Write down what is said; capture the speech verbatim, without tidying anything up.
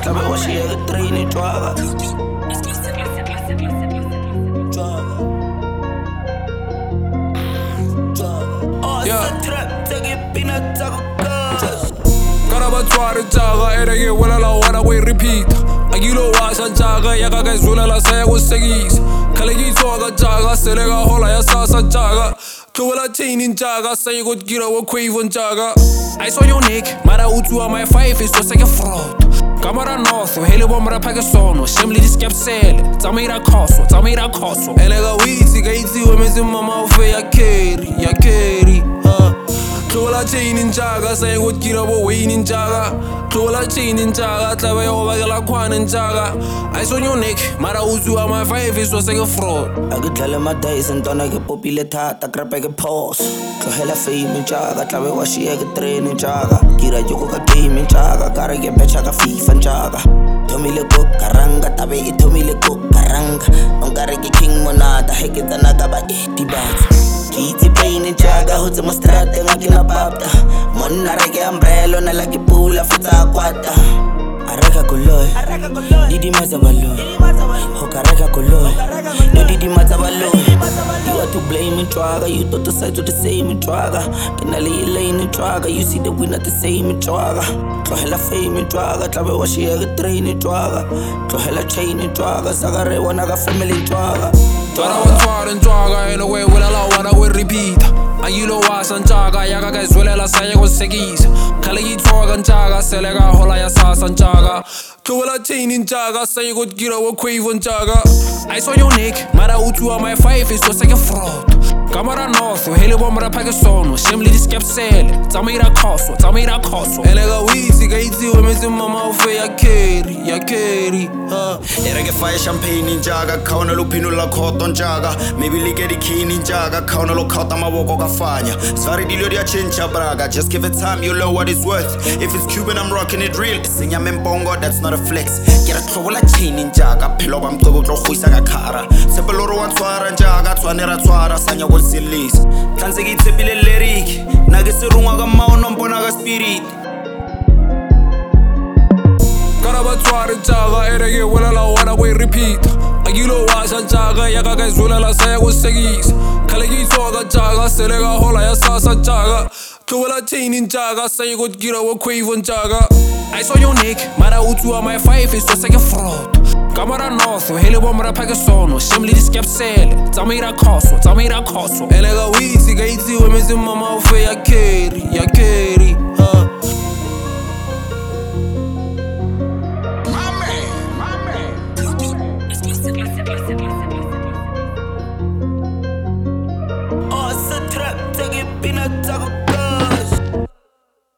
tlabe wa shiyeke train twaga Karabatwari jaga erege wala la wara we repeat Agilo wasa jaga yaga guys wala la saya go segis Kalegi toga jaga selega hola ya sasa jaga Kewala chainin jaga say go gira wa quavon jaga I saw your neck mara utu on my five is just like a fraud Kamara north hele bomra pagasono shemli diskapsel Tamira koso tamira koso Elega witi gaiti we mezi mama ufe ya keri ya keri Tlola chain in jaga, say what gira wo wayne in jaga. Tlola chain in jaga, tlabe yo bagala kwan in jaga. I saw your neck, mara uzu on my five is was like a fraud. I could tell him my days and don't I get popular tata crap I get pause. To hella fame in jaga, tlabe wa she get train in jaga. Gira joko ka game in jaga, gotta get becha ka FIFA in jaga. Tomile ko karanga, tabe itomile ko karanga. Don't gotta get king monada, heke tanaga ba eighty bats. Kiti pain in jaga, hood to my strata, ngakina babda. Mona rege umbrella, na lagi pula futa kwata. Araka koloy, didi mazabalo. Hoka raka koloy, no didi mazabalo. You are to blame in traga, you thought the sides were the same in traga. Kenali lane in traga, you see that we not the same in traga. Tlohela fame in traga, tlabe wa she a train in traga. Tlohela chain in traga, sagare wanaga family in traga. Twara wa twara in traga, in a way wala la wara we repeat Ayilo wasan jaga, yaga guys wala la saya go segis Kalegi toga jaga, selega hola ya sasan jaga Kewala chain in jaga, say go gira wa quavon jaga I saw your neck, mara utu on my five is just like a fraud Kamara north, hele bomra pagasono shemli diskapsel Tamira koso, tamira koso Elega witi gaiti we mezi mama ufe ya keri, ya keri Erege fire champagne in jaga, kauna lupino la cotton jaga Maybe like the key in jaga, kauna lo kata mawoko kafanya Sorry dilio dia chincha braga, just give it time, you know what it's worth If it's Cuban I'm rocking it real, sing ya membongo, that's not a flex Get a trouble like chain in jaga, pelo bam togo tlo huisa ga kara Sepeloro wa twara jaga, twanera twara, sanya wal silis Tanse ki tepile lyric, nagisirunga ga mauno mbona ga spirit Karabatwari jaga erege wala la wara we repeat Agilo wasa jaga yaga guys wala la saya go segis Kalegi toga jaga selega hola ya sasa jaga Kewala chain in jaga say go gira wa quavon jaga I saw your neck mara utu on my five is just like a fraud Kamara north hele bomra pagasono shemli diskapsel Tamira koso tamira koso Elega witi gaiti we mezi mama ufe ya keri ya keri